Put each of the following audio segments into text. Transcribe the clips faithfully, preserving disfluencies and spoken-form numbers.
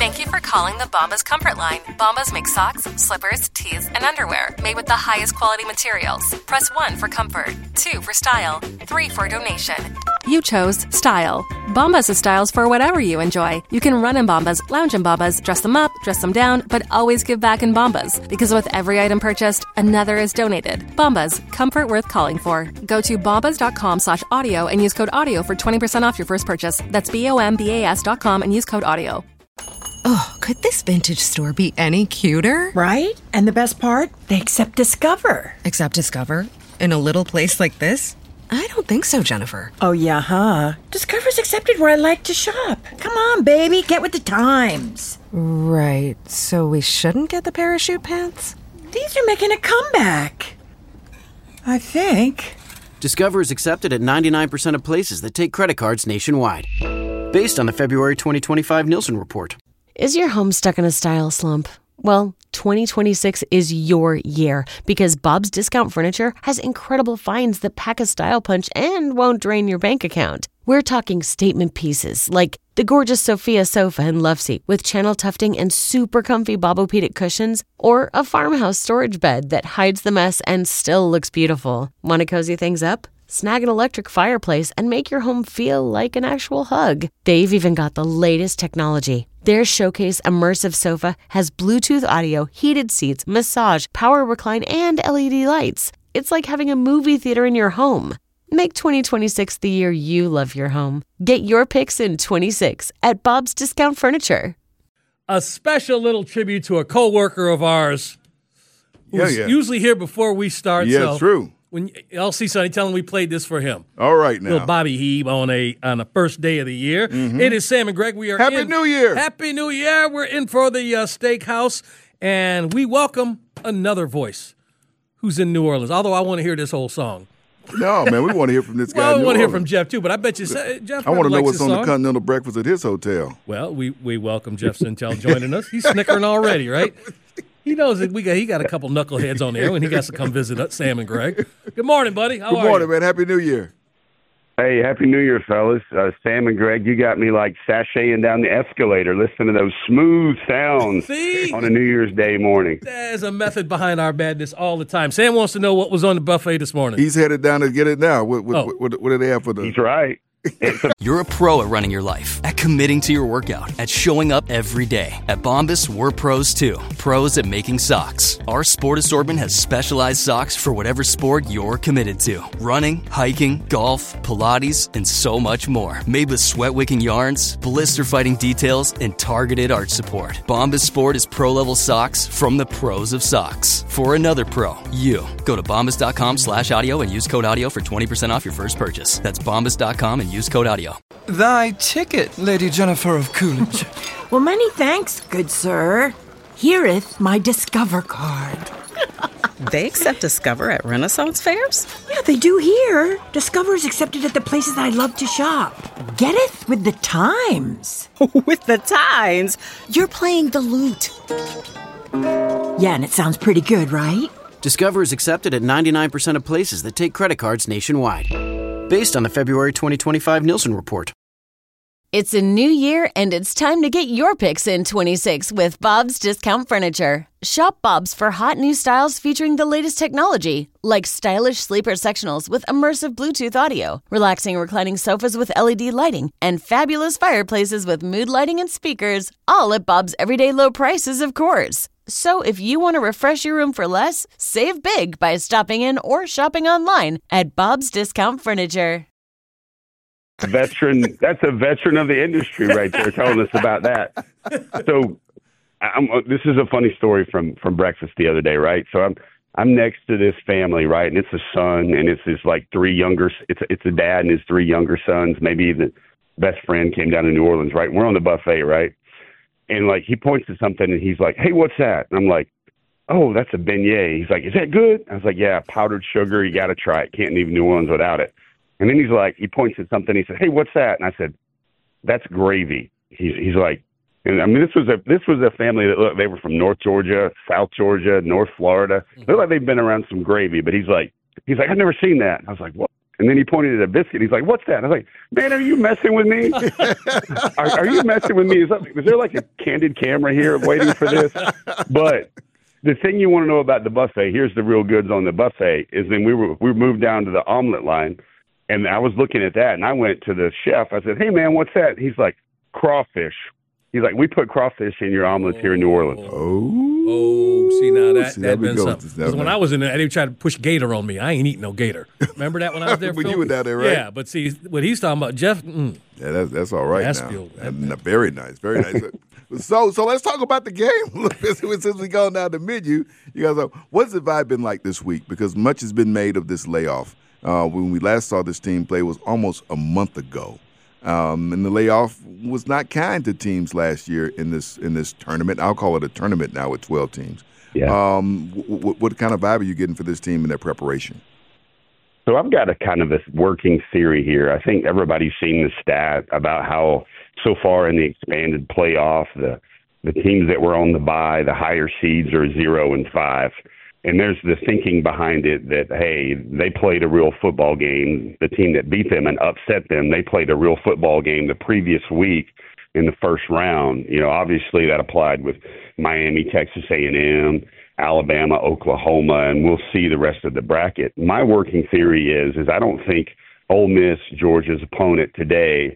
Thank you for calling the Bombas Comfort Line. Bombas make socks, slippers, tees, and underwear made with the highest quality materials. Press one for comfort, two for style, three for donation. You chose style. Bombas has styles for whatever you enjoy. You can run in Bombas, lounge in Bombas, dress them up, dress them down, but always give back in Bombas. Because with every item purchased, another is donated. Bombas, comfort worth calling for. Go to bombas.com slash audio and use code audio for twenty percent off your first purchase. That's B-O-M-B-A-S dot com and use code audio. Oh, could this vintage store be any cuter? Right? And the best part? They accept Discover. Accept Discover? In a little place like this? I don't think so, Jennifer. Oh, yeah, huh? Discover's accepted where I like to shop. Come on, baby, get with the times. Right, so we shouldn't get the parachute pants? These are making a comeback. I think. Discover is accepted at ninety-nine percent of places that take credit cards nationwide. Based on the February twenty twenty-five Nielsen report. Is your home stuck in a style slump? Well, twenty twenty-six is your year because Bob's Discount Furniture has incredible finds that pack a style punch and won't drain your bank account. We're talking statement pieces like the gorgeous Sophia sofa and love seat with channel tufting and super comfy Bobopedic cushions, or a farmhouse storage bed that hides the mess and still looks beautiful. Want to cozy things up? Snag an electric fireplace and make your home feel like an actual hug. They've even got the latest technology. Their Showcase Immersive Sofa has Bluetooth audio, heated seats, massage, power recline, and L E D lights. It's like having a movie theater in your home. Make twenty twenty-six the year you love your home. Get your picks in twenty-six at Bob's Discount Furniture. A special little tribute to a coworker of ours who's yeah, yeah. usually here before we start. Yeah, so true. When L C Sonny, tell him we played this for him. All right now. Little Bobby Heeb on a on the first day of the year. Mm-hmm. It is Sam and Greg. We are Happy in. New Year. Happy New Year. We're in for the uh, steakhouse, and we welcome another voice who's in New Orleans, although I want to hear this whole song. No, man, we want to hear from this guy. Well, I in New want to hear Orleans. from Jeff, too, but I bet you Jeff I want to know likes what's this on song. the continental breakfast at his hotel. Well, we, we welcome Jeff Sintel joining us. He's snickering already, right? He knows that we got he got a couple knuckleheads on there when he got to come visit us, Sam and Greg. Good morning, buddy. How Good are morning, you? man. Happy New Year. Hey, Happy New Year, fellas. Uh, Sam and Greg, you got me like sashaying down the escalator, listening to those smooth sounds See? on a New Year's Day morning. There's a method behind our madness all the time. Sam wants to know what was on the buffet this morning. He's headed down to get it now. What, what, Oh. what, what, what do they have for the? He's right. It's a- You're a pro at running your life, at committing to your workout, at showing up every day. At Bombas, we're pros too. Pros at making socks. Our sport assortment has specialized socks for whatever sport you're committed to. Running, hiking, golf, Pilates, and so much more. Made with sweat-wicking yarns, blister-fighting details, and targeted arch support. Bombas Sport is pro-level socks from the pros of socks. For another pro, you. Go to bombas.com slash audio and use code audio for twenty percent off your first purchase. That's bombas dot com and use code audio. Thy ticket, Lady Jennifer of Coolidge. Well, many thanks, good sir. Hereeth my Discover card. They accept Discover at Renaissance fairs? Yeah, they do here. Discover is accepted at the places I love to shop. Getteth with the times. With the times? You're playing the lute. Yeah, and it sounds pretty good, right? Discover is accepted at ninety-nine percent of places that take credit cards nationwide. Based on the February twenty twenty-five Nielsen report. It's a new year, and it's time to get your picks in twenty-six with Bob's Discount Furniture. Shop Bob's for hot new styles featuring the latest technology, like stylish sleeper sectionals with immersive Bluetooth audio, relaxing reclining sofas with L E D lighting, and fabulous fireplaces with mood lighting and speakers, all at Bob's everyday low prices, of course. So if you want to refresh your room for less, save big by stopping in or shopping online at Bob's Discount Furniture. veteran. That's a veteran of the industry right there telling us about that. So I'm, this is a funny story from, from breakfast the other day, right? So I'm I'm next to this family, right? And it's a son, and it's his like three younger. It's it's a dad and his three younger sons. Maybe the best friend came down to New Orleans, right? We're on the buffet, right? And like he points to something, and he's like, "Hey, what's that?" And I'm like, "Oh, that's a beignet." He's like, "Is that good?" I was like, "Yeah, powdered sugar. You got to try it. Can't leave New Orleans without it." And then he's like, he points at something. He said, "Hey, what's that?" And I said, "That's gravy." He's he's like, and I mean, this was a this was a family that looked, they were from North Georgia, South Georgia, North Florida. They look like they've been around some gravy. But he's like, he's like, "I've never seen that." And I was like, "What?" And then he pointed at a biscuit. He's like, what's that? I was like, man, are you messing with me? are, are you messing with me? Is, that, is there like a candid camera here waiting for this? But the thing you want to know about the buffet, here's the real goods on the buffet, is then we were we moved down to the omelet line, and I was looking at that, and I went to the chef. I said, hey, man, what's that? He's like, crawfish. He's like, we put crawfish in your omelets here in New Orleans. Oh, oh, see now that see, that been go. something. Because when I was in there, they tried to push gator on me. I ain't eating no gator. Remember that when I was there? when you were down there, right? Yeah, but see what he's talking about, Jeff. Mm, yeah, that's that's all right. That's now. Feel, that, and, uh, very nice, very nice. so, so let's talk about the game. Since we go down the menu, you guys, are, what's the vibe been like this week? Because much has been made of this layoff. Uh, when we last saw this team play was almost a month ago. Um, and the layoff was not kind to teams last year in this in this tournament. I'll call it a tournament now with twelve teams. Yeah. Um, w- w- what kind of vibe are you getting for this team in their preparation? So I've got a kind of a working theory here. I think everybody's seen the stat about how so far in the expanded playoff, the the teams that were on the bye, the higher seeds are zero and five. And there's the thinking behind it that, hey, they played a real football game. The team that beat them and upset them, they played a real football game the previous week in the first round. You know, obviously that applied with Miami, Texas A and M, Alabama, Oklahoma, and we'll see the rest of the bracket. My working theory is, is I don't think Ole Miss, Georgia's opponent today,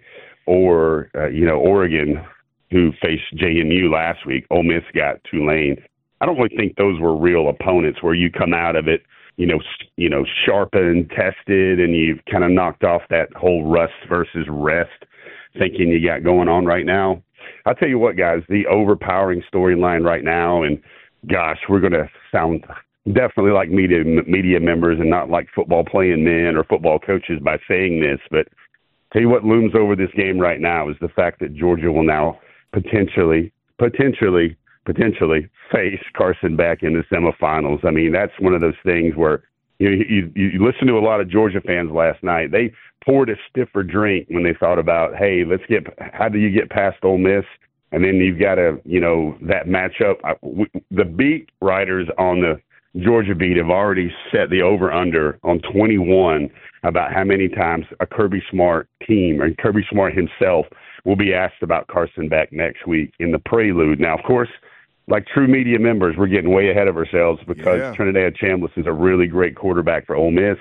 or, uh, you know, Oregon, who faced J M U last week, Ole Miss got Tulane. I don't really think those were real opponents where you come out of it, you know, you know, sharpened, tested, and you've kind of knocked off that whole rust versus rest thinking you got going on right now. I'll tell you what, guys, the overpowering storyline right now, and gosh, we're going to sound definitely like media media members and not like football playing men or football coaches by saying this, but tell you what looms over this game right now is the fact that Georgia will now potentially, potentially, potentially face Carson Beck in the semifinals. I mean, that's one of those things where you know, you, you listen to a lot of Georgia fans last night. They poured a stiffer drink when they thought about, hey, let's get, how do you get past Ole Miss? And then you've got to, you know, that matchup. I, we, the beat writers on the Georgia beat have already set the over-under on twenty-one about how many times a Kirby Smart team or Kirby Smart himself will be asked about Carson Beck next week in the prelude. Now, of course, like true media members, we're getting way ahead of ourselves because yeah. Trinidad Chambliss is a really great quarterback for Ole Miss.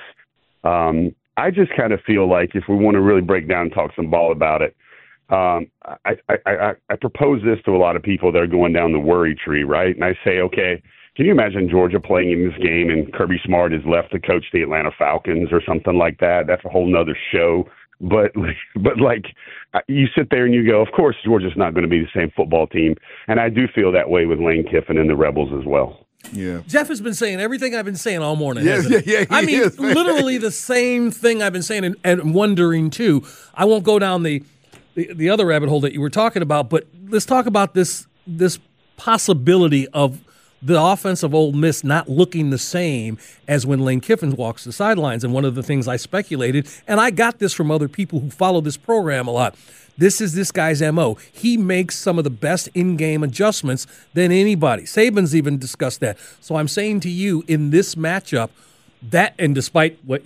Um, I just kind of feel like if we want to really break down and talk some ball about it, um, I, I, I, I propose this to a lot of people that are going down the worry tree, right? And I say, okay, can you imagine Georgia playing in this game and Kirby Smart is left to coach the Atlanta Falcons or something like that? That's a whole nother show. But, but like, you sit there and you go, of course, Georgia's not going to be the same football team. And I do feel that way with Lane Kiffin and the Rebels as well. Yeah. Jeff has been saying everything I've been saying all morning. Yes, yeah, yeah, I mean, is, literally the same thing I've been saying and, and wondering, too. I won't go down the, the, the other rabbit hole that you were talking about, but let's talk about this this possibility of the offense of Ole Miss not looking the same as when Lane Kiffin walks the sidelines. And one of the things I speculated, and I got this from other people who follow this program a lot, this is this guy's M O. He makes some of the best in-game adjustments than anybody. Saban's even discussed that. So I'm saying to you, in this matchup, that, and despite what,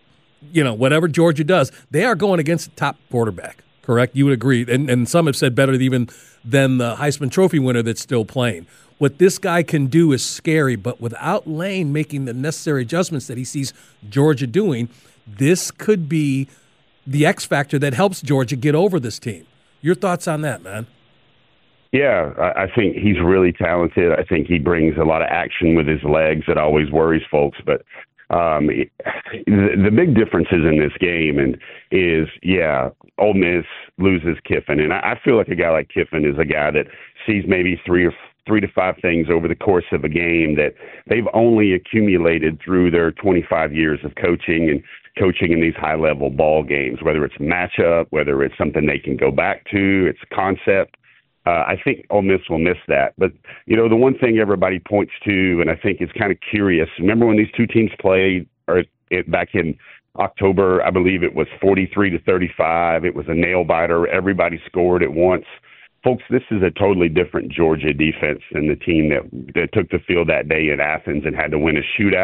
you know, whatever Georgia does, they are going against a top quarterback, correct? You would agree. And, and some have said better even than the Heisman Trophy winner that's still playing. What this guy can do is scary, but without Lane making the necessary adjustments that he sees Georgia doing, this could be the X factor that helps Georgia get over this team. Your thoughts on that, man? Yeah, I think he's really talented. I think he brings a lot of action with his legs that always worries folks. But um, the, the big differences in this game and is, yeah, Ole Miss loses Kiffin. And I feel like a guy like Kiffin is a guy that sees maybe three or three to five things over the course of a game that they've only accumulated through their twenty-five years of coaching and coaching in these high-level ball games, whether it's matchup, whether it's something they can go back to, it's concept. Uh, I think Ole Miss will miss that. But, you know, the one thing everybody points to, and I think is kind of curious, remember when these two teams played or it, back in October, I believe it was forty-three to thirty-five. It was a nail-biter. Everybody scored at once. Folks, this is a totally different Georgia defense than the team that, that took the field that day in Athens and had to win a shootout.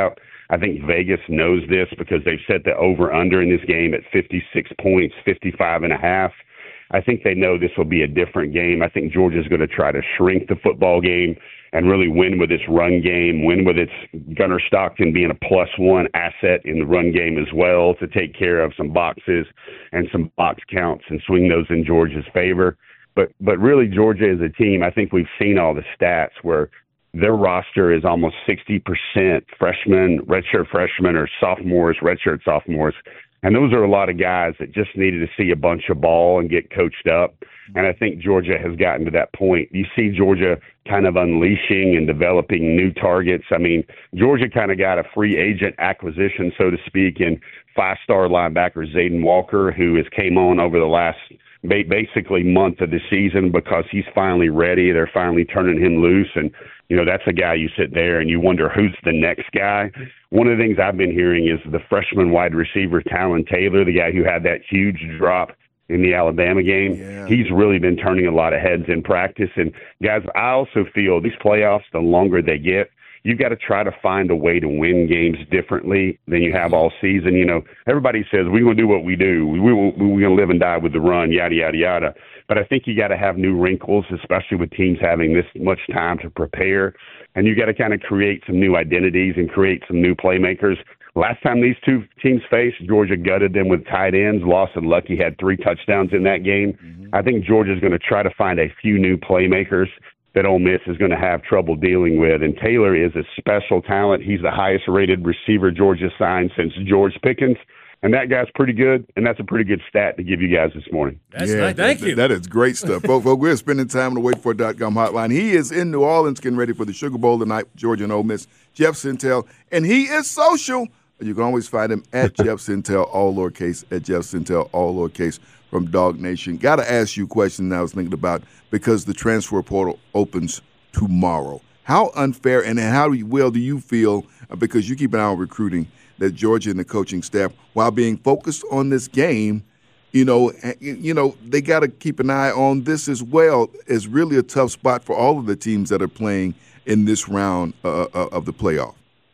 I think Vegas knows this because they've set the over-under in this game at fifty-six points, fifty-five and a half. I think they know this will be a different game. I think Georgia's going to try to shrink the football game and really win with its run game, win with its Gunnar Stockton being a plus one asset in the run game as well to take care of some boxes and some box counts and swing those in Georgia's favor. But but really, Georgia is a team, I think we've seen all the stats where their roster is almost sixty percent freshmen, redshirt freshmen, or sophomores, redshirt sophomores. And those are a lot of guys that just needed to see a bunch of ball and get coached up. And I think Georgia has gotten to that point. You see Georgia kind of unleashing and developing new targets. I mean, Georgia kind of got a free agent acquisition, so to speak, in five-star linebacker Zayden Walker, who has came on over the last basically month of the season because he's finally ready. They're finally turning him loose. And, you know, that's a guy you sit there and you wonder who's the next guy. One of the things I've been hearing is the freshman wide receiver, Talon Taylor, the guy who had that huge drop in the Alabama game. Yeah. He's really been turning a lot of heads in practice. And, guys, I also feel these playoffs, the longer they get, you've got to try to find a way to win games differently than you have all season. You know, everybody says we're going to do what we do. We, we, we're going to live and die with the run, yada, yada, yada. But I think you got to have new wrinkles, especially with teams having this much time to prepare. And you got to kind of create some new identities and create some new playmakers. Last time these two teams faced, Georgia gutted them with tight ends. Lawson Lucky had three touchdowns in that game. Mm-hmm. I think Georgia's going to try to find a few new playmakers that Ole Miss is going to have trouble dealing with. And Taylor is a special talent. He's the highest-rated receiver Georgia signed since George Pickens. And that guy's pretty good, and that's a pretty good stat to give you guys this morning. That's yeah, nice. Thank that, you. That is great stuff. folks, folks, we're spending time on the wait for it dot com hotline. He is in New Orleans getting ready for the Sugar Bowl tonight, Georgia and Ole Miss, Jeff Sentell. And he is social. You can always find him at Jeff Sentell, all lowercase, at Jeff Sentell, all lowercase, from Dog Nation. Got to ask you a question I was thinking about because the transfer portal opens tomorrow. How unfair and how well do you feel, because you keep an eye on recruiting, that Georgia and the coaching staff, while being focused on this game, you know, you know, they got to keep an eye on this as well. It's really a tough spot for all of the teams that are playing in this round uh, of the playoff.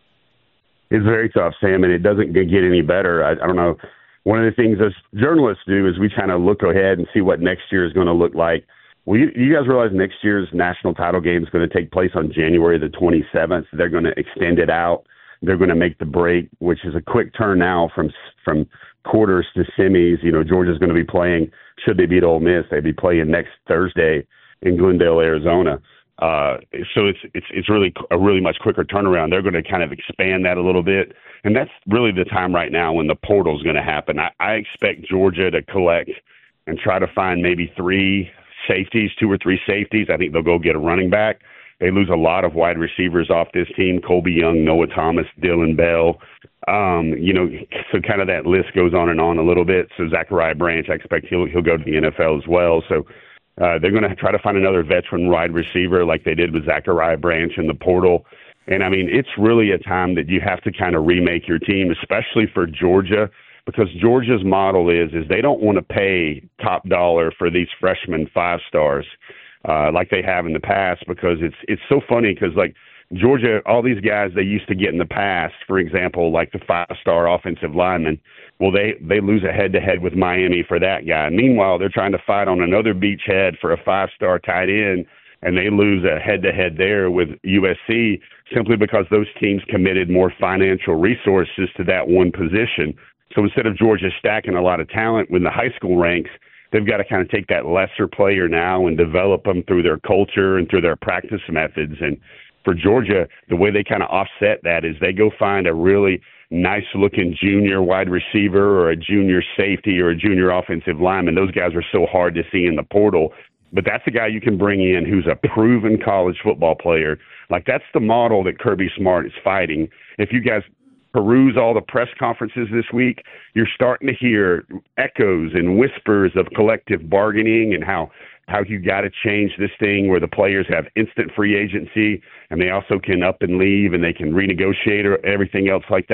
It's very tough, Sam, and it doesn't get any better. I, I don't know. One of the things as journalists do is we kind of look ahead and see what next year is going to look like. Well, you, you guys realize next year's national title game is going to take place on January the twenty-seventh. They're going to extend it out. They're going to make the break, which is a quick turn now from from quarters to semis. You know, Georgia's going to be playing, should they beat Ole Miss, they'd be playing next Thursday in Glendale, Arizona. Uh, so it's it's it's really a really much quicker turnaround. They're going to kind of expand that a little bit, and that's really the time right now when the portal is going to happen. I, I expect Georgia to collect and try to find maybe three safeties, two or three safeties. I think they'll go get a running back. They lose a lot of wide receivers off this team: Colby Young, Noah Thomas, Dylan Bell. Um, you know, so kind of that list goes on and on a little bit. So Zachariah Branch, I expect he'll he'll go to the N F L as well. So. Uh, they're going to try to find another veteran wide receiver like they did with Zachariah Branch in the portal. And, I mean, it's really a time that you have to kind of remake your team, especially for Georgia, because Georgia's model is is they don't want to pay top dollar for these freshman five stars uh, like they have in the past, because it's it's so funny because, like, Georgia, all these guys they used to get in the past, for example, like the five-star offensive lineman, well, they, they lose a head-to-head with Miami for that guy. Meanwhile, they're trying to fight on another beachhead for a five-star tight end, and they lose a head-to-head there with U S C simply because those teams committed more financial resources to that one position. So instead of Georgia stacking a lot of talent in the high school ranks, they've got to kind of take that lesser player now and develop them through their culture and through their practice methods. And for Georgia, the way they kind of offset that is they go find a really nice-looking junior wide receiver or a junior safety or a junior offensive lineman. Those guys are so hard to see in the portal. But that's a guy you can bring in who's a proven college football player. Like, that's the model that Kirby Smart is fighting. If you guys peruse all the press conferences this week, you're starting to hear echoes and whispers of collective bargaining and how how you got to change this thing where the players have instant free agency and they also can up and leave and they can renegotiate or everything else like that.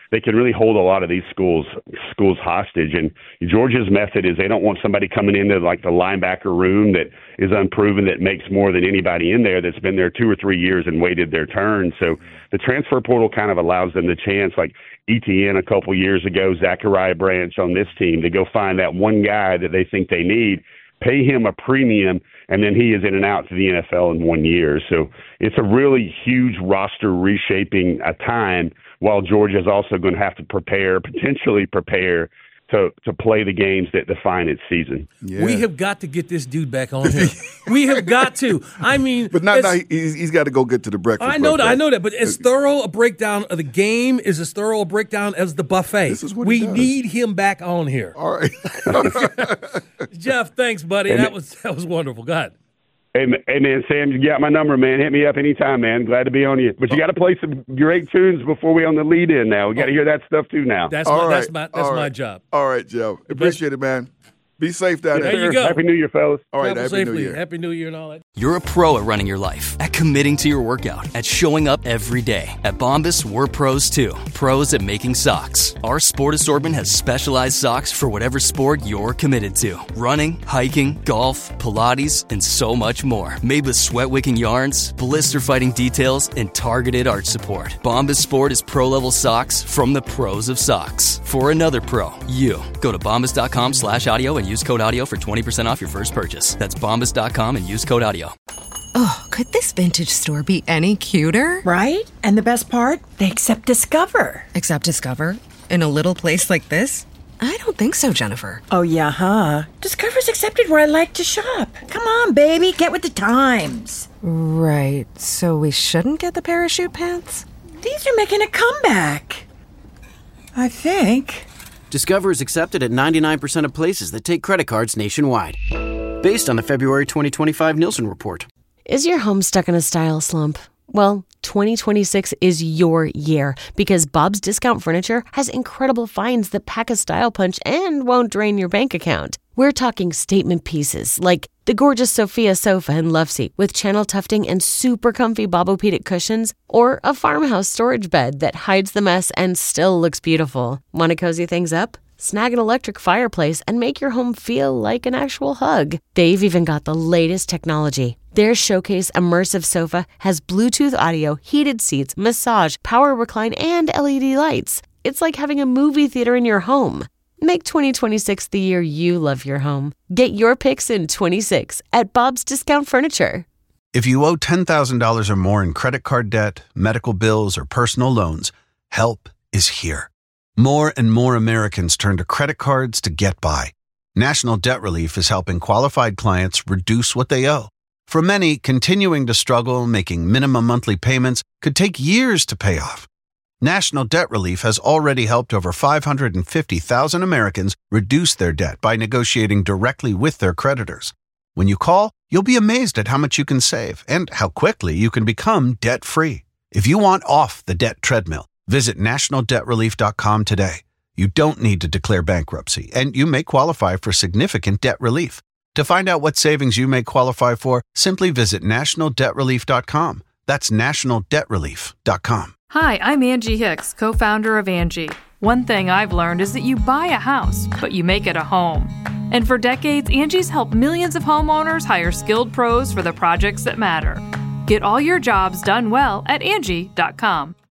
they can really hold a lot of these schools schools hostage. And Georgia's method is they don't want somebody coming into like the linebacker room that is unproven, that makes more than anybody in there, that's been there two or three years and waited their turn. So the transfer portal kind of allows them the chance, like E T N a couple years ago, Zachariah Branch on this team, to go find that one guy that they think they need, pay him a premium, and then he is in and out to the N F L in one year. So it's a really huge roster reshaping a time, while Georgia is also going to have to prepare, potentially prepare, to to play the games that define its season. Yeah. We have got to get this dude back on here. We have got to. I mean, but not now. He's, he's got to go get to the breakfast. I know buffet. that. I know that. But as thorough a breakdown of the game is as thorough a breakdown as the buffet. This is what we he does. need him back on here. All right, Jeff. Thanks, buddy. And that was that was wonderful. Go ahead. Hey, hey, man, Sam, you got my number, man. Hit me up anytime, man. Glad to be on you. But you got to play some great tunes before we on the lead in now. We got to hear that stuff too now. That's All my, right. that's my, that's All my right. job. All right, Jeff. Appreciate it, man. Be safe down There there. you go. Happy New Year, fellas. All right, Travel Happy safely. New Year. Happy New Year and all that. You're a pro at running your life, at committing to your workout, at showing up every day. At Bombas, we're pros too. Pros at making socks. Our sport assortment has specialized socks for whatever sport you're committed to. Running, hiking, golf, Pilates, and so much more. Made with sweat-wicking yarns, blister-fighting details, and targeted arch support. Bombas Sport is pro-level socks from the pros of socks. For another pro, you. Go to bombas.com slash audio and use code audio for twenty percent off your first purchase. That's bombas dot com and use code audio. Oh, could this vintage store be any cuter? Right? And the best part? They accept Discover. Accept Discover? In a little place like this? I don't think so, Jennifer. Oh, yeah, huh? Discover's accepted where I like to shop. Come on, baby, get with the times. Right, so we shouldn't get the parachute pants? These are making a comeback. I think. Discover is accepted at ninety-nine percent of places that take credit cards nationwide. Based on the February twenty twenty-five Nielsen report. Is your home stuck in a style slump? Well, twenty twenty-six is your year because Bob's Discount Furniture has incredible finds that pack a style punch and won't drain your bank account. We're talking statement pieces like the gorgeous Sophia sofa and love seat with channel tufting and super comfy Bobopedic cushions, or a farmhouse storage bed that hides the mess and still looks beautiful. Want to cozy things up? Snag an electric fireplace and make your home feel like an actual hug. They've even got the latest technology. Their Showcase Immersive Sofa has Bluetooth audio, heated seats, massage, power recline, and L E D lights. It's like having a movie theater in your home. Make twenty twenty-six the year you love your home. Get your picks in twenty-six at Bob's Discount Furniture. If you owe ten thousand dollars or more in credit card debt, medical bills, or personal loans, help is here. More and more Americans turn to credit cards to get by. National Debt Relief is helping qualified clients reduce what they owe. For many, continuing to struggle making minimum monthly payments could take years to pay off. National Debt Relief has already helped over five hundred fifty thousand Americans reduce their debt by negotiating directly with their creditors. When you call, you'll be amazed at how much you can save and how quickly you can become debt-free. If you want off the debt treadmill, visit national debt relief dot com today. You don't need to declare bankruptcy, and you may qualify for significant debt relief. To find out what savings you may qualify for, simply visit national debt relief dot com. That's national debt relief dot com. Hi, I'm Angie Hicks, co-founder of Angie. One thing I've learned is that you buy a house, but you make it a home. And for decades, Angie's helped millions of homeowners hire skilled pros for the projects that matter. Get all your jobs done well at Angie dot com.